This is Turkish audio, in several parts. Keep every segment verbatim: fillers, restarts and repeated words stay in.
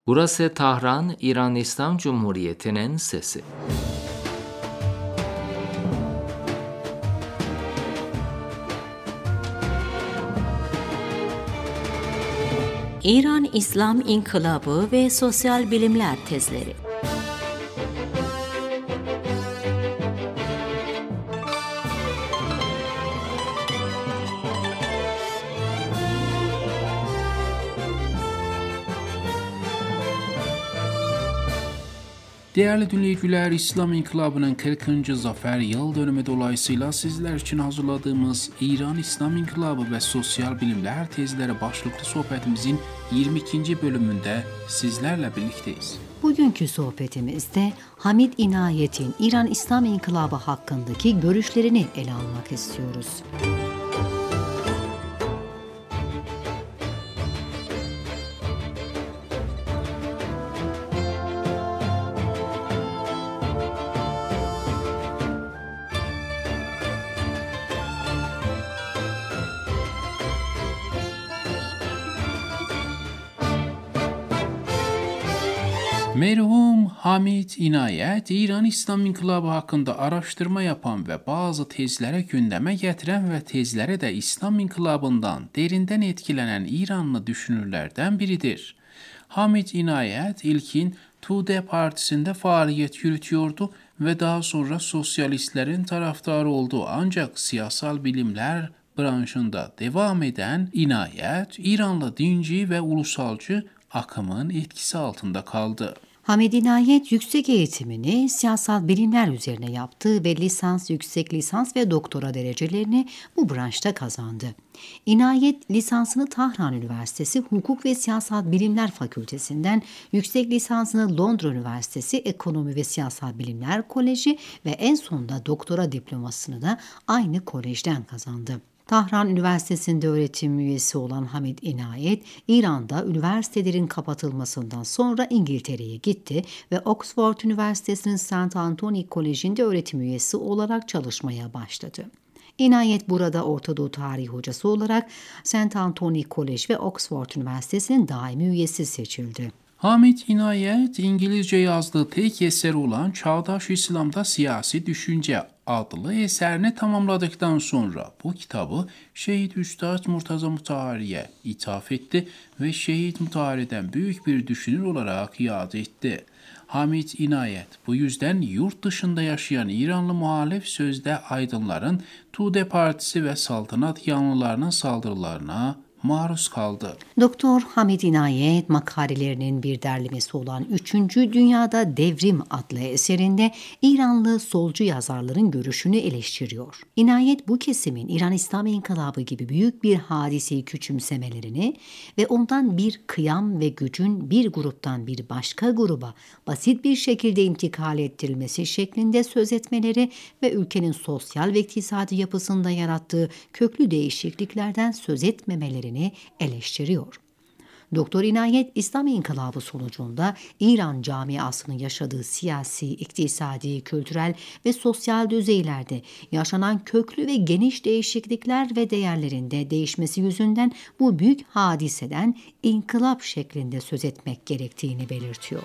Burası Tahran, İran İslam Cumhuriyeti'nin sesi. İran İslam İnkılabı ve Sosyal Bilimler Tezleri. Değerli dinleyiciler, İslam İnkılabı'nın kırkıncı zafer yıl dönümü dolayısıyla sizler için hazırladığımız İran İslam İnkılabı ve Sosyal Bilimler Tezleri başlıklı sohbetimizin yirmi ikinci bölümünde sizlerle birlikteyiz. Bugünkü sohbetimizde Hamid İnayet'in İran İslam İnkılabı hakkındaki görüşlerini ele almak istiyoruz. Merhum Hamid İnayet, İran İslam İnkılabı hakkında araştırma yapan ve bazı tezlere gündeme getiren ve tezlere de İslam İnkılabı'ndan derinden etkilenen İranlı düşünürlerden biridir. Hamid İnayet, ilkin Tude Partisi'nde faaliyet yürütüyordu ve daha sonra sosyalistlerin taraftarı oldu. Ancak siyasal bilimler branşında devam eden İnayet, İranlı dinci ve ulusalcı akımın etkisi altında kaldı. Hamid İnayet yüksek eğitimini siyasal bilimler üzerine yaptı ve lisans, yüksek lisans ve doktora derecelerini bu branşta kazandı. İnayet lisansını Tahran Üniversitesi Hukuk ve Siyasal Bilimler Fakültesinden, yüksek lisansını Londra Üniversitesi Ekonomi ve Siyasal Bilimler Koleji ve en sonunda doktora diplomasını da aynı kolejden kazandı. Tahran Üniversitesi'nde öğretim üyesi olan Hamid İnayet, İran'da üniversitelerin kapatılmasından sonra İngiltere'ye gitti ve Oxford Üniversitesi'nin Saint Anthony Koleji'nde öğretim üyesi olarak çalışmaya başladı. İnayet burada Orta Doğu Tarihi hocası olarak Saint Anthony Kolej ve Oxford Üniversitesi'nin daimi üyesi seçildi. Hamid İnayet, İngilizce yazdığı tek eser olan Çağdaş İslam'da Siyasi Düşünce adlı eserini tamamladıktan sonra bu kitabı Şehit Üstad Murtaza Mutahhari'ye ithaf etti ve Şehit Mutahhari'den büyük bir düşünür olarak yad etti. Hamid İnayet bu yüzden yurt dışında yaşayan İranlı muhalif sözde aydınların Tude Partisi ve saltanat yanlılarının saldırılarına maruz kaldı. Doktor Hamid İnayet makalelerinin bir derlemesi olan üçüncü Dünyada Devrim adlı eserinde İranlı solcu yazarların görüşünü eleştiriyor. İnayet bu kesimin İran İslam İnkılabı gibi büyük bir hadiseyi küçümsemelerini ve ondan bir kıyam ve gücün bir gruptan bir başka gruba basit bir şekilde intikal ettirilmesi şeklinde söz etmeleri ve ülkenin sosyal ve iktisadi yapısında yarattığı köklü değişikliklerden söz etmemeleri eleştiriyor. Doktor İnayet, İslam İnkılabı sonucunda İran camiasının yaşadığı siyasi, iktisadi, kültürel ve sosyal düzeylerde yaşanan köklü ve geniş değişiklikler ve değerlerinde değişmesi yüzünden bu büyük hadiseden inkılap şeklinde söz etmek gerektiğini belirtiyor.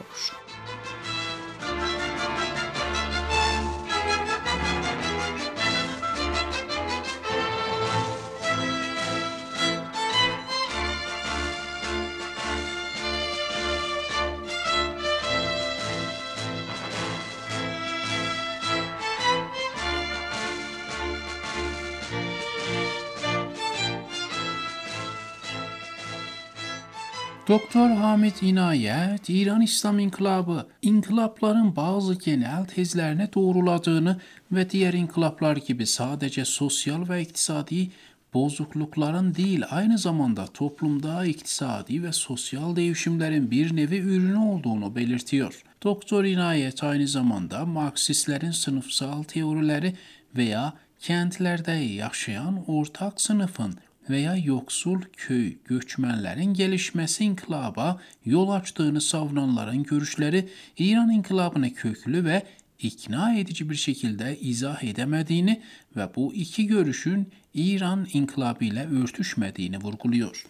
Doktor Hamid İnayet, İran İslam İnkılabı, inkılapların bazı genel tezlerine doğruladığını ve diğer inkılaplar gibi sadece sosyal ve iktisadi bozuklukların değil, aynı zamanda toplumda iktisadi ve sosyal değişimlerin bir nevi ürünü olduğunu belirtiyor. Doktor İnayet aynı zamanda Marksistlerin sınıfsal teorileri veya kentlerde yaşayan ortak sınıfın veya yoksul köy göçmenlerin gelişmesi inkılaba yol açtığını savunanların görüşleri İran inkılabını köklü ve ikna edici bir şekilde izah edemediğini ve bu iki görüşün İran inkılabı ile örtüşmediğini vurguluyor.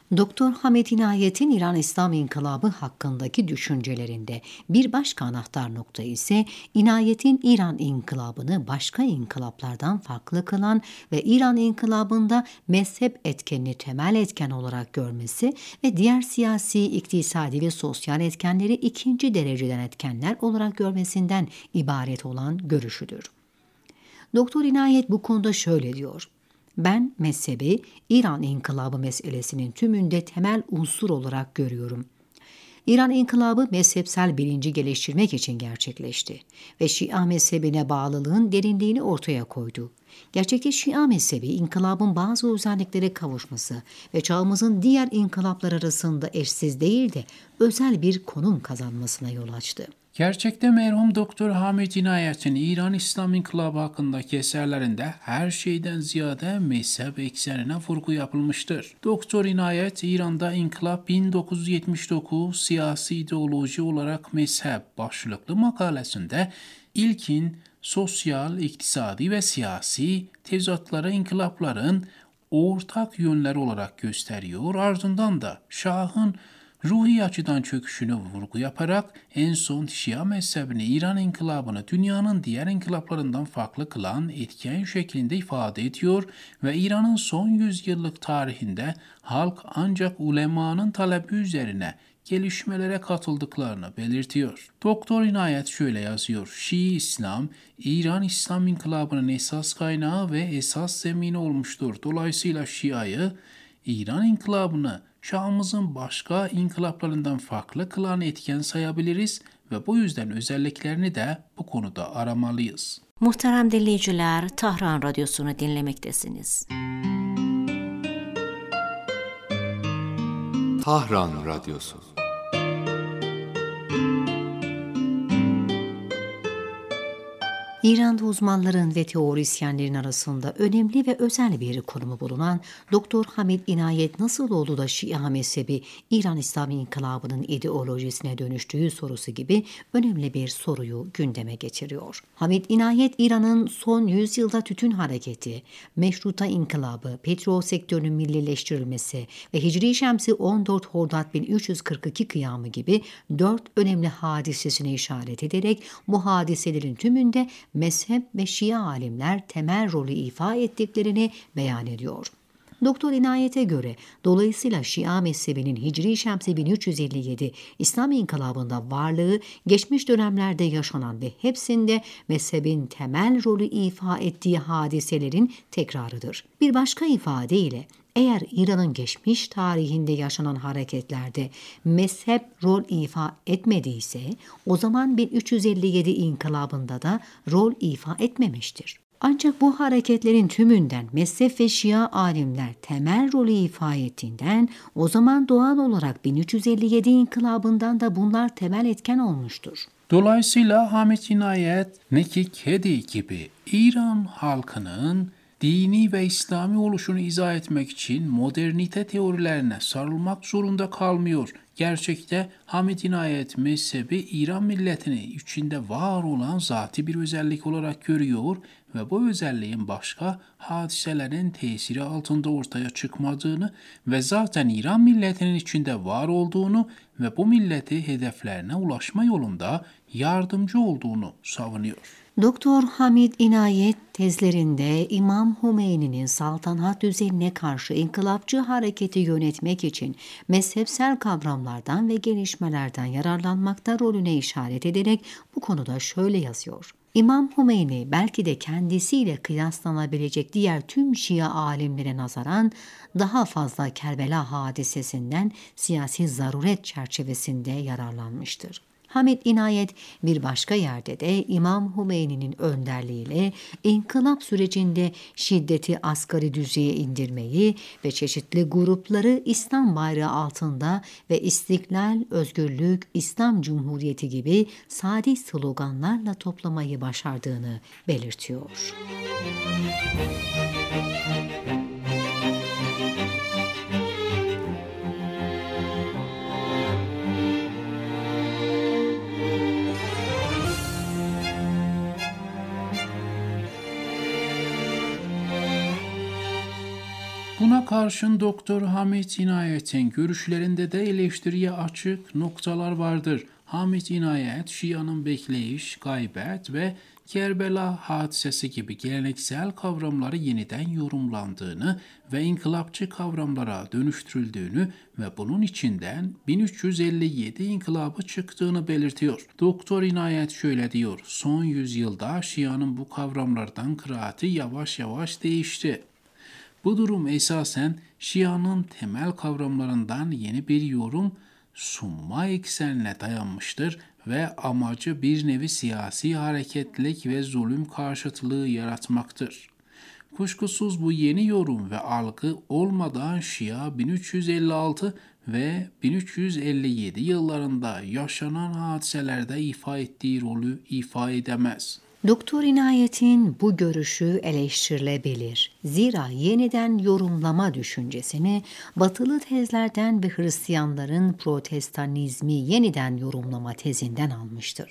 Doktor Hamid İnayet'in İran İslam İnkılabı hakkındaki düşüncelerinde bir başka anahtar nokta ise İnayet'in İran İnkılabını başka inkılaplardan farklı kılan ve İran İnkılabında mezhep etkenini temel etken olarak görmesi ve diğer siyasi, iktisadi ve sosyal etkenleri ikinci dereceden etkenler olarak görmesinden ibaret olan görüşüdür. Doktor İnayet bu konuda şöyle diyor: "Ben mezhebi İran İnkılabı meselesinin tümünde temel unsur olarak görüyorum. İran İnkılabı mezhepsel bilinci geliştirmek için gerçekleşti ve Şia mezhebine bağlılığın derinliğini ortaya koydu. Gerçekte Şia mezhebi inkılabın bazı özelliklere kavuşması ve çağımızın diğer inkılaplar arasında eşsiz değil de özel bir konum kazanmasına yol açtı." Gerçekte merhum Doktor Hamid İnayet'in İran İslam İnkılabı hakkındaki eserlerinde her şeyden ziyade mezhep eksenine vurgu yapılmıştır. Doktor İnayet, İran'da İnkılap bin dokuz yüz yetmiş dokuz siyasi ideoloji olarak mezhep başlıklı makalesinde ilkin sosyal, iktisadi ve siyasi tezatları inkılapların ortak yönleri olarak gösteriyor. Ardından da Şah'ın ruhi açıdan çöküşünü vurgu yaparak en son Şia mezhebini, İran inkılabını dünyanın diğer inkılaplarından farklı kılan etken şeklinde ifade ediyor ve İran'ın son yüzyıllık tarihinde halk ancak ulemanın talebi üzerine gelişmelere katıldıklarını belirtiyor. Doktor İnayet şöyle yazıyor: "Şii İslam, İran İslam İnkılabı'nın esas kaynağı ve esas zemini olmuştur. Dolayısıyla Şia'yı, İran İnkılabı'nı çağımızın başka inkılaplarından farklı kılan etken sayabiliriz ve bu yüzden özelliklerini de bu konuda aramalıyız." Muhterem dinleyiciler, Tahran Radyosu'nu dinlemektesiniz. Tahran Radyosu. İran'da uzmanların ve teorisyenlerin arasında önemli ve özel bir konumu bulunan Doktor Hamid İnayet nasıl oldu da Şia mezhebi İran İslam İnkılabı'nın ideolojisine dönüştüğü sorusu gibi önemli bir soruyu gündeme getiriyor. Hamid İnayet, İran'ın son yüzyılda tütün hareketi, meşruta inkılabı, petrol sektörünün millileştirilmesi ve Hicri Şemsi on dört Hordat bin üç yüz kırk iki kıyamı gibi dört önemli hadisesine işaret ederek bu hadiselerin tümünde mezhep ve Şia alimler temel rolü ifa ettiklerini beyan ediyor. Doktor İnayet'e göre dolayısıyla Şia mezhebinin Hicri Şemsi bin üç yüz elli yedi İslam İnkılabı'nda varlığı geçmiş dönemlerde yaşanan ve hepsinde mezhebin temel rolü ifa ettiği hadiselerin tekrarıdır. Bir başka ifadeyle eğer İran'ın geçmiş tarihinde yaşanan hareketlerde mezhep rol ifa etmediyse o zaman bin üç yüz elli yedi inkılabında da rol ifa etmemiştir. Ancak bu hareketlerin tümünden mezhep ve Şia alimler temel rolü ifa ettiğinden o zaman doğal olarak bin üç yüz elli yedi inkılabından da bunlar temel etken olmuştur. Dolayısıyla Hamid İnayet, Neki Kedi gibi İran halkının dini ve İslami oluşunu izah etmek için modernite teorilerine sarılmak zorunda kalmıyor. Gerçekte Hamid İnayet mezhebi İran milletini içinde var olan zati bir özellik olarak görüyor ve bu özelliğin başka hadiselerin tesiri altında ortaya çıkmadığını ve zaten İran milletinin içinde var olduğunu ve bu milleti hedeflerine ulaşma yolunda yardımcı olduğunu savunuyor. Doktor Hamid İnayet tezlerinde İmam Hümeyni'nin saltanat düzenine karşı inkılapçı hareketi yönetmek için mezhepsel kavramlardan ve gelişmelerden yararlanmakta rolüne işaret ederek bu konuda şöyle yazıyor: İmam Hümeyni belki de kendisiyle kıyaslanabilecek diğer tüm Şia alimlere nazaran daha fazla Kerbela hadisesinden siyasi zaruret çerçevesinde yararlanmıştır. Hamid İnayet bir başka yerde de İmam Hümeyni'nin önderliğiyle inkılap sürecinde şiddeti asgari düzeye indirmeyi ve çeşitli grupları İslam bayrağı altında ve istiklal, özgürlük, İslam Cumhuriyeti gibi sadi sloganlarla toplamayı başardığını belirtiyor. Buna karşın Doktor Hamid İnayet'in görüşlerinde de eleştiriye açık noktalar vardır. Hamid İnayet, Şia'nın bekleyiş, gaybet ve Kerbela hadisesi gibi geleneksel kavramları yeniden yorumlandığını ve inkılapçı kavramlara dönüştürüldüğünü ve bunun içinden bin üç yüz elli yedi inkılabı çıktığını belirtiyor. Doktor İnayet şöyle diyor: son yüzyılda Şia'nın bu kavramlardan kıraati yavaş yavaş değişti. Bu durum esasen Şia'nın temel kavramlarından yeni bir yorum sunma eksenine dayanmıştır ve amacı bir nevi siyasi hareketlilik ve zulüm karşıtlığı yaratmaktır. Kuşkusuz bu yeni yorum ve algı olmadan Şia bin üç yüz elli altı ve bin üç yüz elli yedi yıllarında yaşanan hadiselerde ifa ettiği rolü ifa edemez. Doktor İnayet'in bu görüşü eleştirilebilir. Zira yeniden yorumlama düşüncesini batılı tezlerden ve Hristiyanların protestanizmi yeniden yorumlama tezinden almıştır.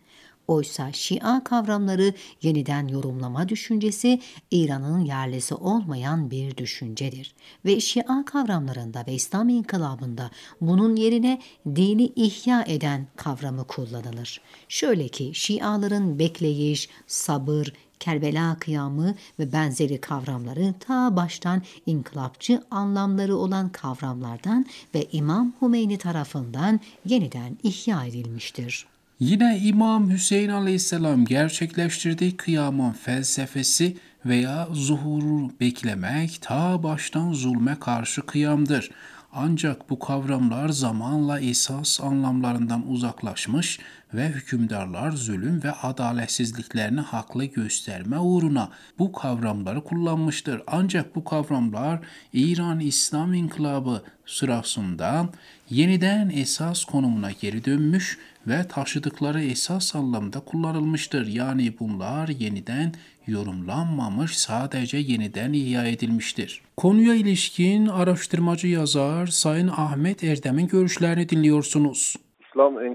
Oysa Şia kavramları yeniden yorumlama düşüncesi İran'ın yerlisi olmayan bir düşüncedir. Ve Şia kavramlarında ve İslam inkılabında bunun yerine dini ihya eden kavramı kullanılır. Şöyle ki Şiaların bekleyiş, sabır, Kerbela kıyamı ve benzeri kavramları ta baştan inkılapçı anlamları olan kavramlardan ve İmam Hümeyni tarafından yeniden ihya edilmiştir. Yine İmam Hüseyin Aleyhisselam gerçekleştirdiği kıyamın felsefesi veya zuhuru beklemek ta baştan zulme karşı kıyamdır. Ancak bu kavramlar zamanla esas anlamlarından uzaklaşmış ve hükümdarlar zulüm ve adaletsizliklerini haklı gösterme uğruna bu kavramları kullanmıştır. Ancak bu kavramlar İran İslam İnkılabı sırasında yeniden esas konumuna geri dönmüş ve taşıdıkları esas anlamda kullanılmıştır. Yani bunlar yeniden yorumlanmamış, sadece yeniden ihya edilmiştir. Konuya ilişkin araştırmacı yazar Sayın Ahmet Erdem'in görüşlerini dinliyorsunuz. İslam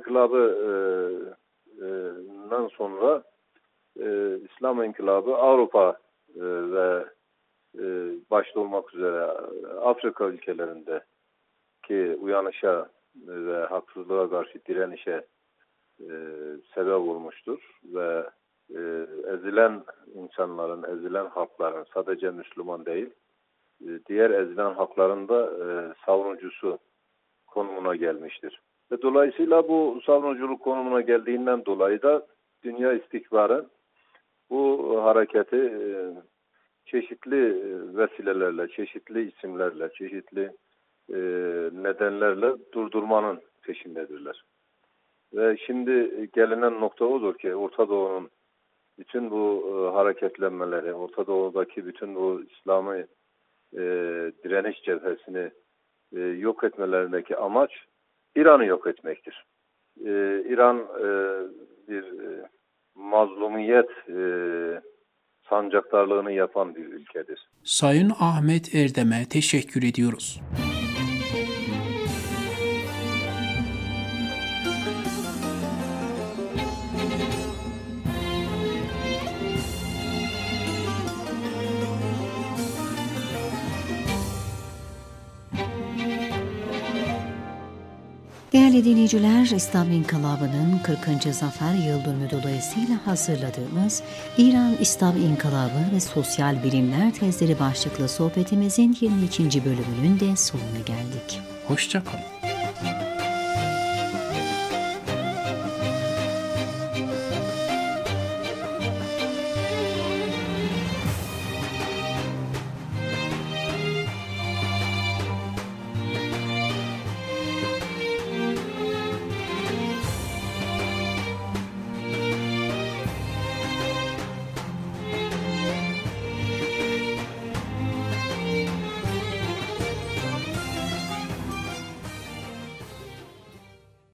İnkılabı'ndan sonra e, İslam İnkılabı Avrupa e, ve e, başta olmak üzere Afrika ülkelerinde ki uyanışa ve haksızlığa karşı direnişe e, sebep olmuştur ve e, ezilen insanların, ezilen halkların, sadece Müslüman değil, e, diğer ezilen halkların da e, savunucusu konumuna gelmiştir. Ve dolayısıyla bu savunuculuk konumuna geldiğinden dolayı da dünya istikbarı bu hareketi e, çeşitli vesilelerle, çeşitli isimlerle, çeşitli e, nedenlerle durdurmanın peşindedirler. Ve şimdi gelinen nokta odur ki Orta Doğu'nun bütün bu e, hareketlenmeleri, Orta Doğu'daki bütün bu İslami e, direniş cephesini e, yok etmelerindeki amaç İran'ı yok etmektir. E, İran e, bir e, mazlumiyet e, sancaktarlığını yapan bir ülkedir. Sayın Ahmet Erdem'e teşekkür ediyoruz. Değerli dinleyiciler, İslam İnkılabı'nın kırkıncı zafer yıldönümü dolayısıyla hazırladığımız İran İslam İnkılabı ve Sosyal Bilimler tezleri başlıklı sohbetimizin yirmi ikinci bölümünün de sonuna geldik. Hoşça kalın.